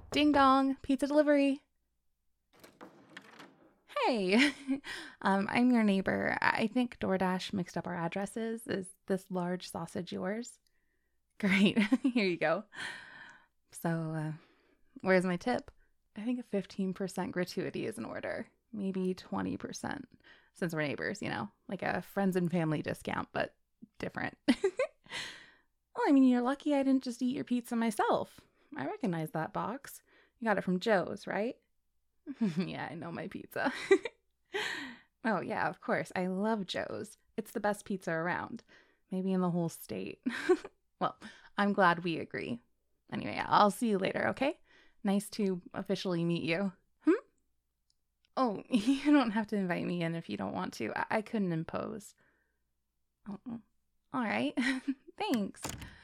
Ding dong, pizza delivery. Hey, I'm your neighbor. I think DoorDash mixed up our addresses. Is this large sausage yours? Great, here you go. So, where's my tip? I think a 15% gratuity is in order. Maybe 20%, since we're neighbors, like a friends and family discount, but different. Well, I mean, you're lucky I didn't just eat your pizza myself. I recognize that box. You got it from Joe's, right? Yeah, I know my pizza. Oh, yeah, of course. I love Joe's. It's the best pizza around. Maybe in the whole state. Well, I'm glad we agree. Anyway, I'll see you later, okay? Nice to officially meet you. Hmm? Oh, you don't have to invite me in if you don't want to. I couldn't impose. Oh, all right. Thanks.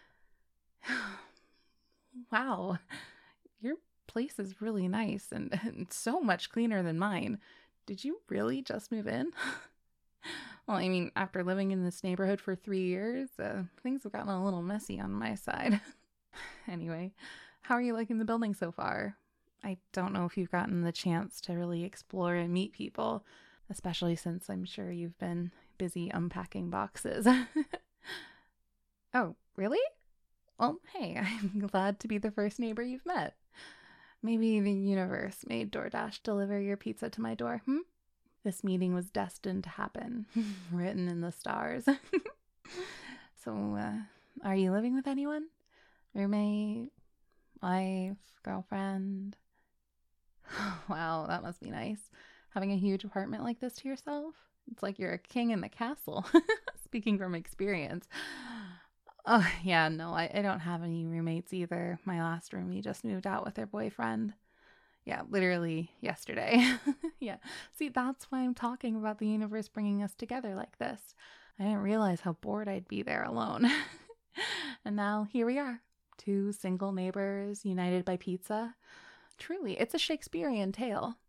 Wow. Your place is really nice and so much cleaner than mine. Did you really just move in? Well, I mean, after living in this neighborhood for 3 years, things have gotten a little messy on my side. Anyway, how are you liking the building so far? I don't know if you've gotten the chance to really explore and meet people, especially since I'm sure you've been busy unpacking boxes. Oh, really? Well, hey, I'm glad to be the first neighbor you've met. Maybe the universe made DoorDash deliver your pizza to my door, hmm? This meeting was destined to happen, written in the stars. So, are you living with anyone? Roommate? Wife? Girlfriend? Wow, that must be nice. Having a huge apartment like this to yourself? It's like you're a king in the castle. Speaking from experience. Oh, yeah, no, I don't have any roommates either. My last roomie just moved out with her boyfriend. Yeah, literally yesterday. Yeah. See, that's why I'm talking about the universe bringing us together like this. I didn't realize how bored I'd be there alone. And now here we are, two single neighbors united by pizza. Truly, it's a Shakespearean tale.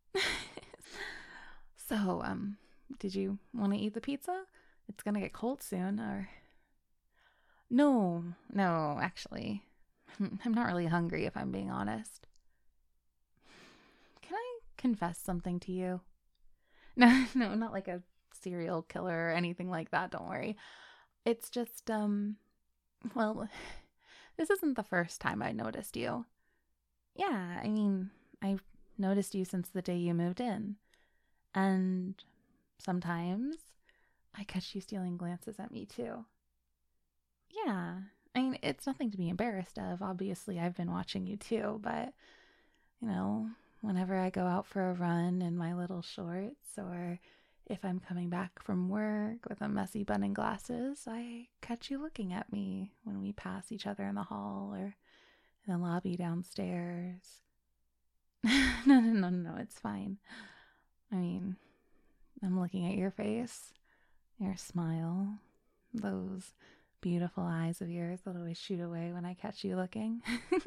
So, did you want to eat the pizza? It's gonna get cold soon, or. No, actually. I'm not really hungry if I'm being honest. Can I confess something to you? No, no, not like a serial killer or anything like that, don't worry. It's just, well, this isn't the first time I noticed you. Yeah, I mean, I've noticed you since the day you moved in. And sometimes I catch you stealing glances at me too. Yeah, I mean, it's nothing to be embarrassed of. Obviously, I've been watching you too, but, you know, whenever I go out for a run in my little shorts, or if I'm coming back from work with a messy bun and glasses, I catch you looking at me when we pass each other in the hall or in the lobby downstairs. No, it's fine. I mean, I'm looking at your face, your smile, those beautiful eyes of yours that always shoot away when I catch you looking.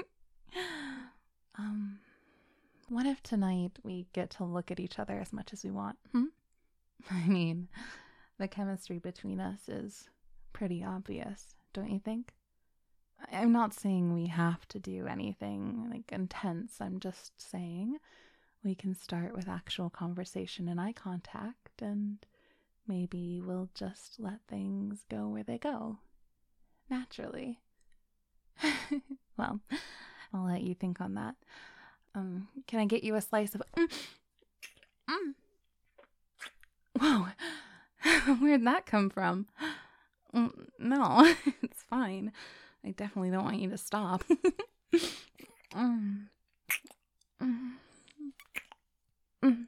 um, what if tonight we get to look at each other as much as we want? Hmm? I mean, the chemistry between us is pretty obvious, don't you think? I'm not saying we have to do anything like intense. I'm just saying we can start with actual conversation and eye contact, and maybe we'll just let things go where they go, naturally. Well, I'll let you think on that. Can I get you a slice of? Mm. Whoa, where'd that come from? No, it's fine. I definitely don't want you to stop. Mm. Mm. Mm.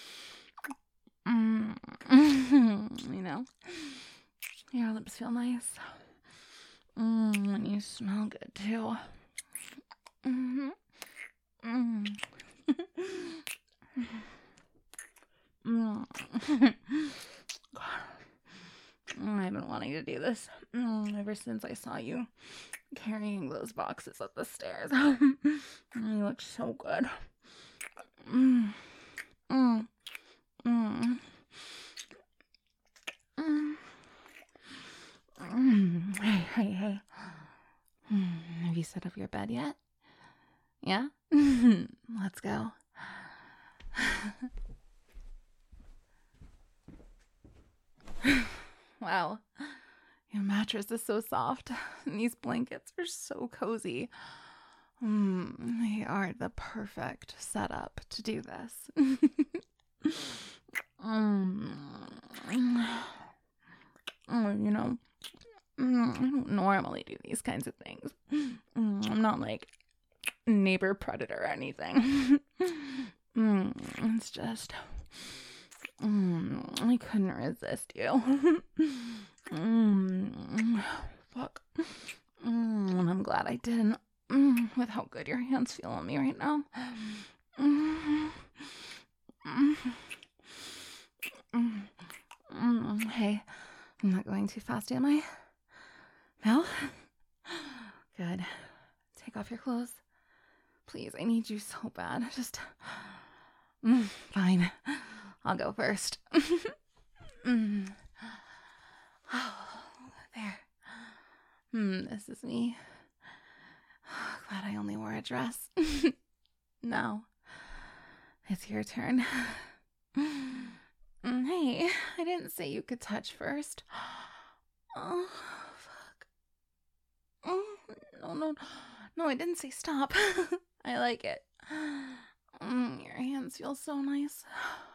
You know, your lips feel nice. And you smell good too. Mm-hmm. Mm. I've been wanting to do this ever since I saw you carrying those boxes up the stairs. You look so good. Mm. Mm. Mm. Mm. Hey. Have you set up your bed yet? Yeah? Let's go. Wow. Your mattress is so soft. And these blankets are so cozy. They are the perfect setup to do this. I don't normally do these kinds of things. I'm not like neighbor predator or anything. It's just, I couldn't resist you. Fuck. And I'm glad I didn't. With how good your hands feel on me right now. Hey, I'm not going too fast, am I? No? Good. Take off your clothes. Please, I need you so bad. Just... fine. I'll go first. There. This is me. Glad I only wore a dress. Now, it's your turn. Hey, I didn't say you could touch first. Oh, fuck. No, I didn't say stop. I like it. Your hands feel so nice.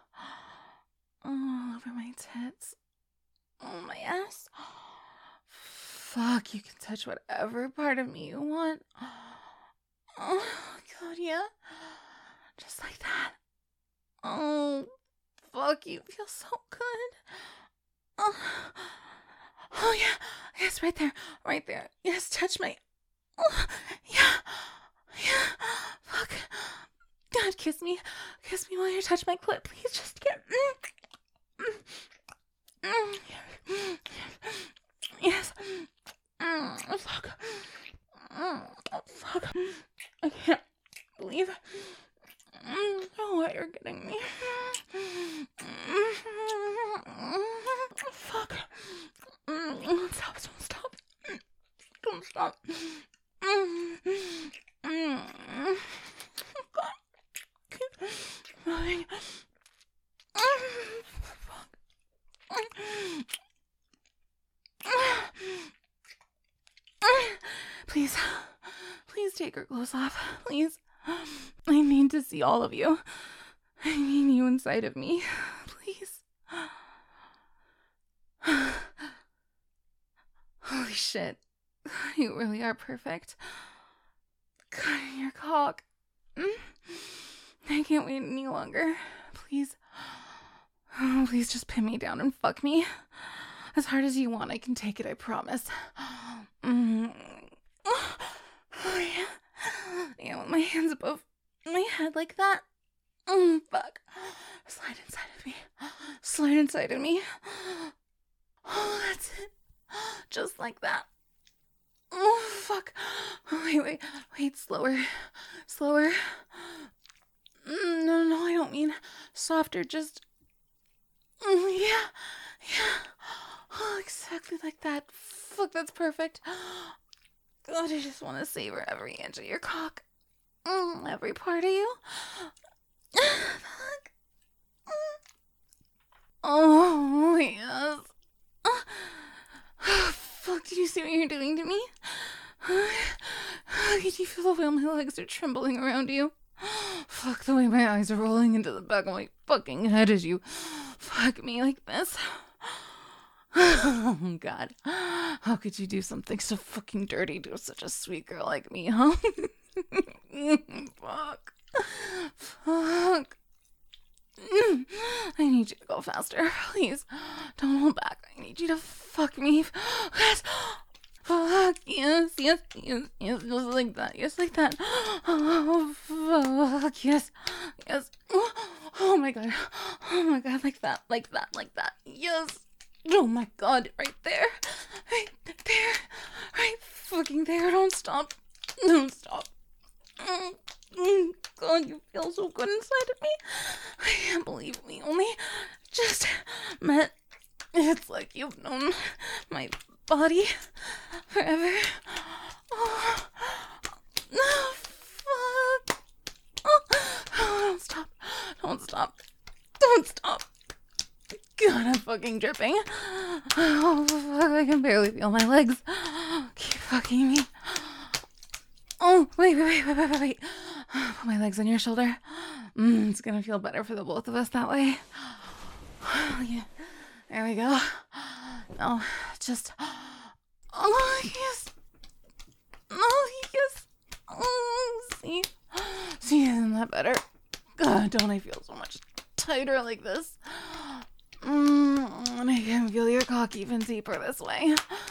All over my tits. Oh, my ass. Fuck, you can touch whatever part of me you want. Oh, God, yeah. Just like that. Oh, fuck, you feel so good. Oh, yeah. Yes, right there. Right there. Yes, touch my... Oh, yeah. Fuck. God, kiss me. Kiss me while you touch my clit. Please just get... Yes. Fuck. Fuck. I can't believe what you're getting me. Fuck. Stop. Don't stop. God. Keep going. Fuck. Please take your clothes off. Please. I need to see all of you. I need you inside of me. Please. Holy shit. You really are perfect. God, your cock. I can't wait any longer. Please. Please just pin me down and fuck me. As hard as you want, I can take it, I promise. Oh, yeah. Yeah, with my hands above my head like that. Fuck. Slide inside of me. Oh, that's it. Just like that. Oh, fuck. Wait. Slower. No, I don't mean softer, just... Yeah. Oh, exactly like that. Fuck, that's perfect. God, I just want to savor every inch of your cock. Every part of you. Fuck. Oh, yes. Fuck, did you see what you're doing to me? Did you feel the way my legs are trembling around you? Fuck, the way my eyes are rolling into the back of my fucking head as you fuck me like this. Oh, God. How could you do something so fucking dirty to such a sweet girl like me, huh? Fuck. I need you to go faster, please. Don't hold back. I need you to fuck me. Yes. Fuck. Yes. Just like that. Oh, fuck. Yes. Oh my god. Like that. Yes. Oh my god. Right there. Right fucking there. Don't stop. God, you feel so good inside of me. I can't believe we only just met. It's like you've known my body forever. Oh, fuck. Don't stop. Don't stop. God, I'm fucking dripping. Oh, fuck, I can barely feel my legs. Keep fucking me. Oh, wait. Put my legs on your shoulder. It's gonna feel better for the both of us that way. Yeah. There we go. No, just... Oh, yes. Oh, yes. Oh, see? See, isn't that better? God, don't I feel so much tighter like this? And I can feel your cock even deeper this way.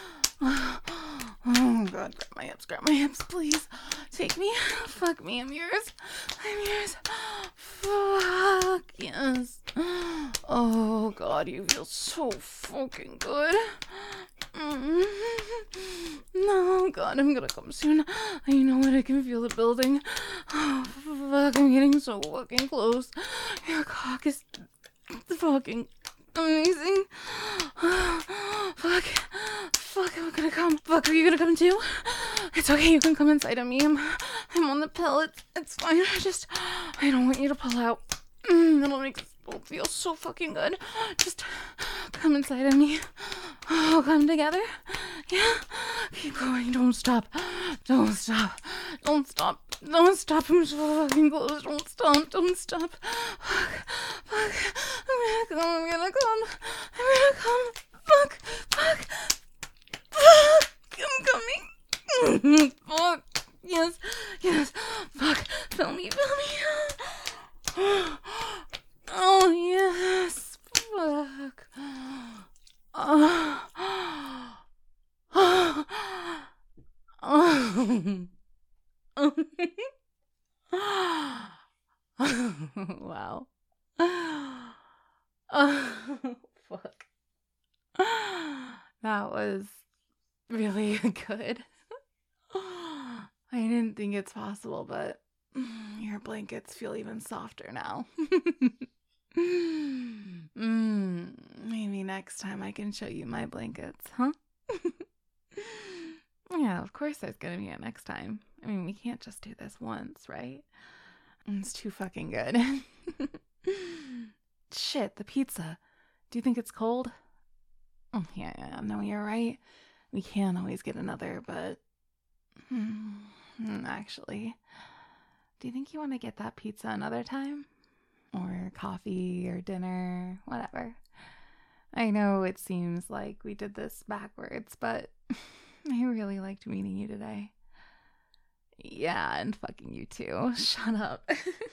Oh, God, grab my hips, please. Take me. Fuck me, I'm yours. I'm yours. Fuck, yes. Oh, God, you feel so fucking good. No, God, I'm gonna come soon. I know it, I can feel it building. Oh, fuck, I'm getting so fucking close. Your cock is fucking amazing. Fuck, I'm gonna come. Fuck, are you gonna come too? It's okay, you can come inside of me. I'm on the pill. It's fine. I don't want you to pull out. It'll make us both feel so fucking good. Just come inside of me. Oh, come together. Yeah. Keep going. Don't stop. Don't stop. Don't stop. Don't stop. I'm so fucking close. Don't stop. Don't stop. Fuck. I'm gonna come. Fuck. I'm coming. Fuck. Yes. Fuck. Feel me. Oh, yes. Fuck. Wow. Fuck. That was really good. I didn't think it's possible, but your blankets feel even softer now. Maybe next time I can show you my blankets, huh? Yeah, of course there's gonna be a next time. I mean, we can't just do this once, right? It's too fucking good. Shit, the pizza. Do you think it's cold? Oh, yeah, no, you're right. We can always get another, but... actually, do you think you want to get that pizza another time? Or coffee or dinner, whatever. I know it seems like we did this backwards, but I really liked meeting you today. Yeah, and fucking you too. Shut up.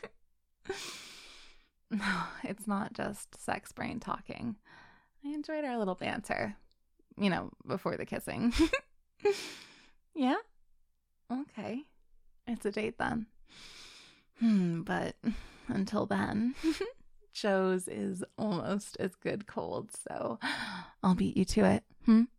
No, it's not just sex brain talking. I enjoyed our little banter. You know, before the kissing. Yeah? Okay. It's a date then. But until then, Joe's is almost as good cold, so I'll beat you to it.